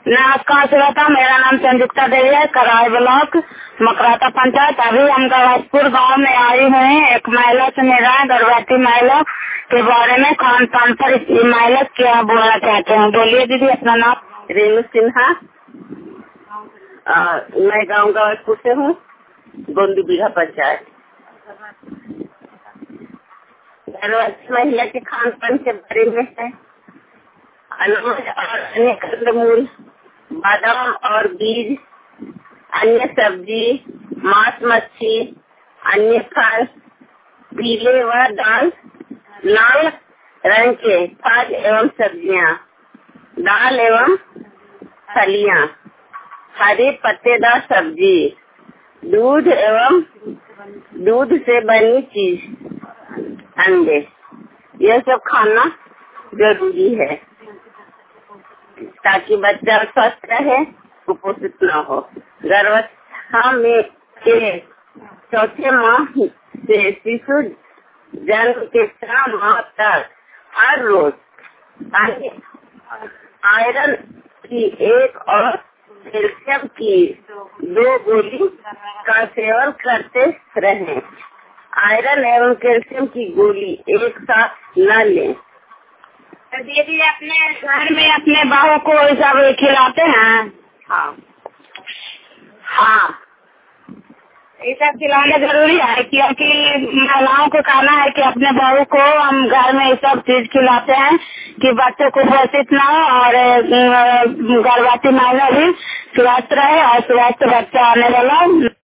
नमस्कार श्रोता, मेरा नाम संजुक्ता देवी है, कराई ब्लॉक मकराता पंचायत। अभी हम गवासपुर गांव में आई हुई। एक महिला से मेरा गर्भवती महिला के बारे में खान पान पर महिला क्या बोलना चाहते हैं। बोलिए दीदी अपना नाम। रेणु सिन्हा, मैं गांव गवासपुर से हूँ, गोंदी बीघा पंचायत। गर्भवती महिला के खान पान के बारे में है। अनाज और अन्य कंदमूल, बादाम और बीज, अन्य सब्जी, मांस मच्छी, अन्य फल, पीले व लाल रंग के फल एवं सब्जियां, दाल एवं फलियां, हरी पत्तेदार सब्जी, दूध एवं दूध से बनी चीज, अंडे, यह सब खाना जरूरी है ताकि बच्चा स्वस्थ रहे, कुपोषित न हो। गर्भावस्था में के चौथे माह से शिशु जन्म के 4 माह तक हर रोज आयरन की 1 और कैल्शियम की 2 गोली का सेवन करते रहें। आयरन एवं कैल्शियम की गोली एक साथ न लें। दीदी अपने घर में अपने बहू को सब खिलाते हैं? हाँ, ये सब खिलाना जरूरी है, क्योंकि महिलाओं को कहना है कि अपने बहू को हम घर में ये सब चीज खिलाते हैं कि बच्चे को कुपोषित न हो और गर्भवती महिला भी स्वस्थ रहे और स्वस्थ बच्चा आने वाला